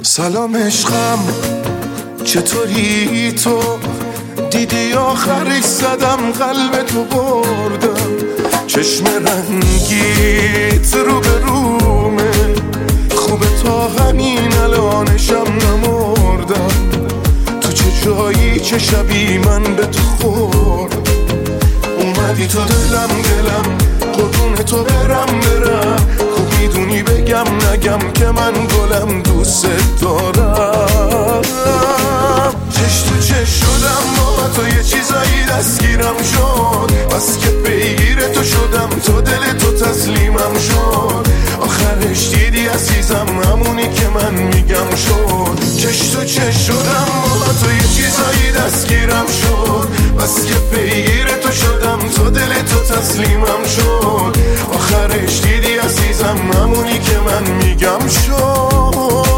سلام عشقم، چطوری تو؟ دیدی آخرش زدم قلب تو بردم، چشم رنگیت رو به رومه، خوبه تا همین الانشم نمردم. تو چه جایی چه شبی من به تو خورد، اومدی تو دلم قربون تو برم خوب میدونی بگم نگم که من گلم دوست دارم. چش تو چش شدم با تو، یه چیزایی دستگیرم شد، بس که پیگیر تو شدم، تو دل تو تسلیمم شد. آخرش دیدی عزیزم همونی که من میگم شد. چش تو چش شدم با تو، یه چیزایی دستگیرم شد، بس که پیگیر تو شدم، تو دل تو تسلیمم شد. آخرش دیدی عزیزم همونی که من میگم شد.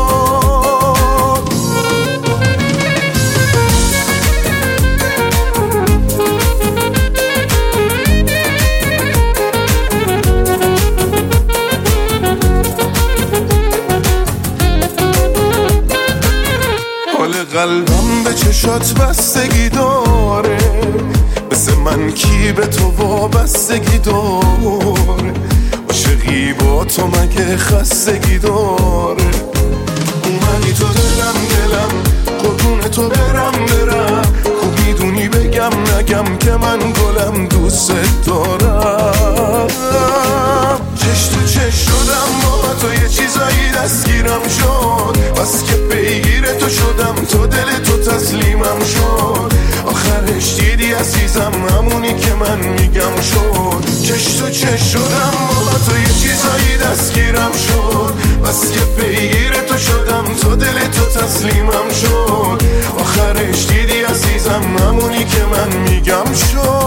حال قلبم به چشات بستگی داره، مثل من کی به تو وابستگی داره؟ عاشقی با تو مگه خستگی داره؟ اومدی تو دلم قربون تو برم خوب میدونی بگم نگم که من گلم دوست دارم. چش تو چش شدم با تو، یه چیزایی دستگیرم شد، بس که پیگیر تو شدم، تو دل تو تسلیمم شد. آخرش دیدی عزیزم همونی که من میگم شد. چش تو چش شدم با تو، یه چیزایی دستگیرم شد، بس که پیگیر تو شدم، تو دل تو تسلیمم شد. آخرش دیدی عزیزم همونی که من میگم شد.